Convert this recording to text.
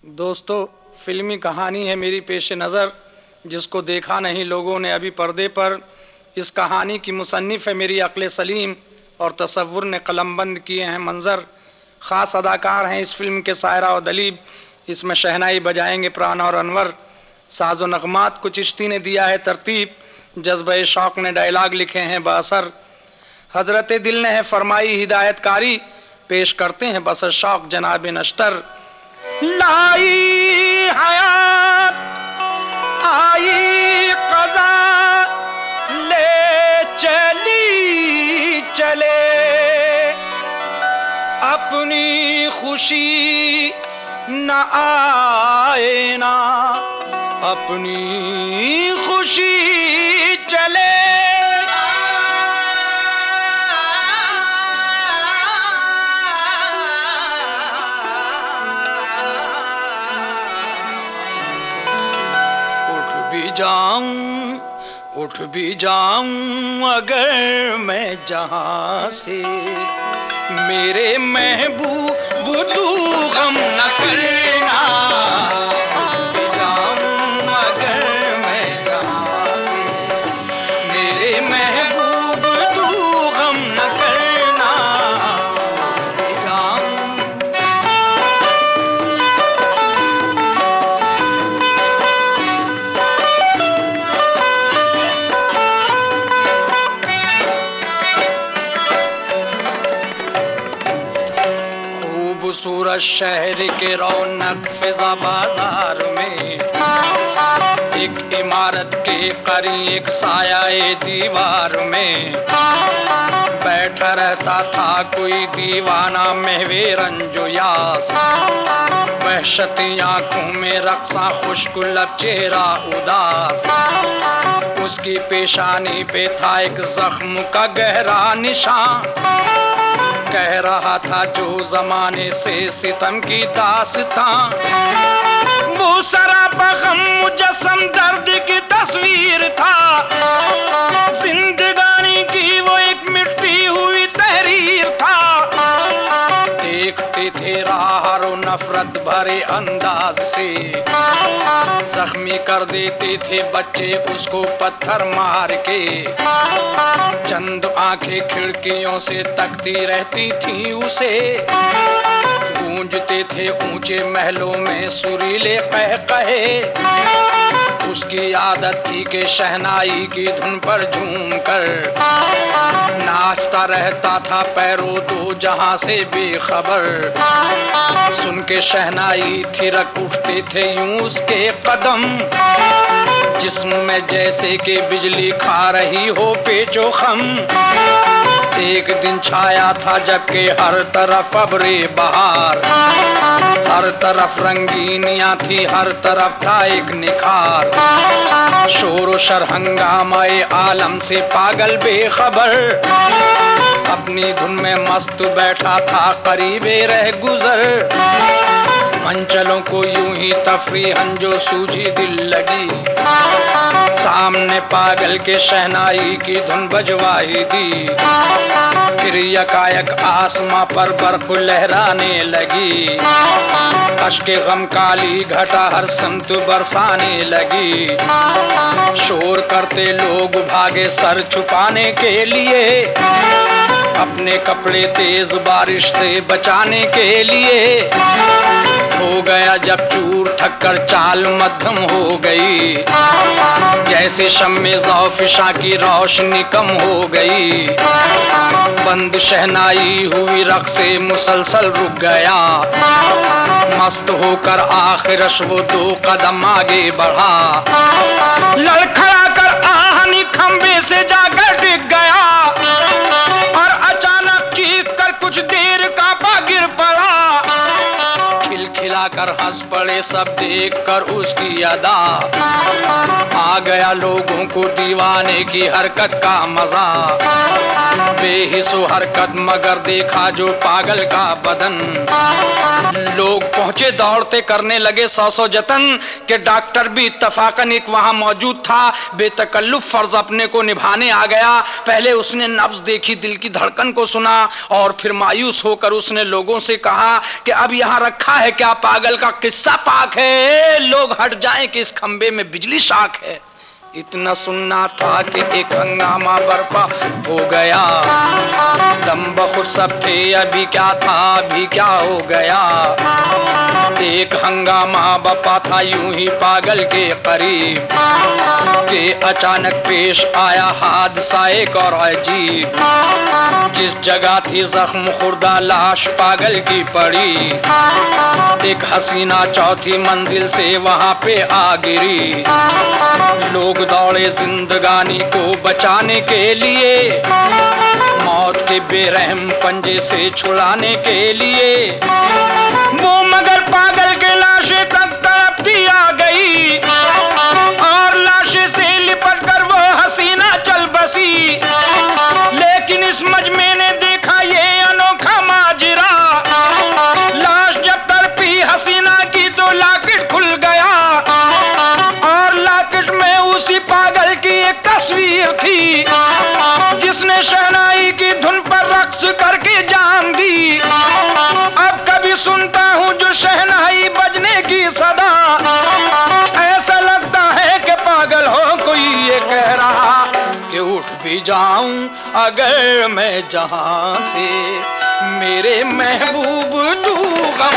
दोस्तों, फिल्मी कहानी है मेरी पेश नज़र, जिसको देखा नहीं लोगों ने अभी पर्दे पर। इस कहानी की मुसन्निफ़ है मेरी अक्ल सलीम और तसव्वुर ने कलमबंद किए हैं मंज़र। ख़ास अदाकार हैं इस फिल्म के सायरा और दलीब। इसमें शहनाई बजाएंगे प्राण और अनवर। साज़ो नगमात को चिश्ती ने दिया है तरतीब, जज्बे शौक़ ने डायलॉग लिखे हैं बासर। हज़रत दिल ने है फरमाई हिदायतकारी, पेश करते हैं बस शौक़ जनाब नश्तर। लाई हयात आई क़ज़ा ले चली चले, अपनी खुशी न आए ना अपनी खुशी चले। उठ भी जाऊं अगर मैं जहां से, मेरे महबूब तू गम न करना। उठ भी जाऊं अगर मैं जहां से, मेरे महबूब तू गम न करना। उठ भी जाऊं खूबसूरत शहर के रौनक फिजा बाजार में, एक इमारत के करीब एक साया दीवार में बैठा रहता था कोई दीवाना महवे रंजो यास। वहशती आंखों में रक्सा खुश्क लब चेहरा उदास। उसकी पेशानी पे था एक जख्म का गहरा निशान, कह रहा था जो जमाने से सितम की दास्तां। वो सरापा गम मुजस्सम दर्द की तस्वीर था, जिंदगानी की वो एक मिटती हुई तहरीर था। देखते थे राह रो नफरत भरे अंदाज से, जख्मी कर देते थे बच्चे उसको पत्थर मार के। चंद आंखें खिड़कियों से तकती रहती थी उसे, गूंजते थे ऊंचे महलों में सुरीले कहकहे। उसकी आदत थी कि शहनाई की धुन पर झूमकर नाचता रहता था पैरों दो जहां से बेखबर। सुन के शहनाई थिरक उठते थे यूं उसके कदम, जिस्म में जैसे कि बिजली खा रही हो पेचो खम। एक दिन छाया था जबकि हर तरफ अबरे बहार, हर तरफ रंगीनियां थी, हर तरफ था एक निखार। शोर शर हंगामाए आलम से पागल बेखबर, अपनी धुन में मस्त बैठा था करीबे रह गुजर। मंचलों को यूं ही तफरीहन जो सूझी दिल लगी, सामने पागल के शहनाई की धुन बजवाई दी। फिर यकायक आसमां पर बर्फ लहराने लगी, अश्के गम काली घटा हर समत बरसाने लगी। शोर करते लोग भागे सर छुपाने के लिए, अपने कपड़े तेज बारिश से बचाने के लिए। हो गया जब चूर थक्कर चाल मध्यम हो गई, जैसे शम्मे ज़ौफ़िशा की रोशनी कम हो गई। बंद शहनाई हुई रक़्से मुसलसल रुक गया, मस्त होकर आखिरश वो दो कदम आगे बढ़ा। लड़खड़ा कर आहनी खंबे से जाकर डिग गया, और अचानक चीख कर कुछ देर कांपा गिर पड़ा। खिलखिलाकर हंस पड़े सब देख कर उसकी अदा, आ गया लोगों को दीवाने की हरकत का मजा। बेहिसो हरकत मगर देखा जो पागल का बदन। लोग पहुंचे दौड़ते करने लगे सौ जतन कि डॉक्टर भी इत्तफाकन एक वहां मौजूद था। बेतकल्लुफ फर्ज अपने को निभाने आ गया। पहले उसने नब्ज देखी, दिल की धड़कन को सुना और फिर मायूस होकर उसने लोगों से कहा कि अब यहाँ रखा है क्या पागल पागल का किस्सा पाक है, लोग हट जाएं कि इस खंबे में बिजली शाख है। इतना सुनना था कि एक हंगामा बर्पा हो गया, दम बखुद सब थे, अभी क्या था अभी क्या हो गया। एक हंगामा बपा था यूं ही पागल के करीब के अचानक पेश आया हादसा एक और अजीब। जिस जगह थी जख्म खुर्दा लाश पागल की पड़ी, एक हसीना चौथी मंजिल से वहां पे आ गिरी। लोग दौड़े जिंदगानी को बचाने के लिए, मौत के बेरहम पंजे से छुड़ाने के लिए। वो मगर पागल के लाशें तक तड़पती आ गई और लाशें से लिपट कर वो हसीना चल बसी। लेकिन इस मजमे ने देखा ये अनोखा माजरा, लाश जब तड़पी हसीना की तो लाकेट खुल गया और लाकेट में उसी पागल की एक तस्वीर थी जिसने शहनाई की धुन पर रक्स करके जान दी। अब कभी सुनता हूँ जो शहनाई बजने की सदा, ऐसा लगता है कि पागल हो कोई ये कह रहा कि उठ भी जाऊं अगर मैं जहां से, मेरे महबूब तू गम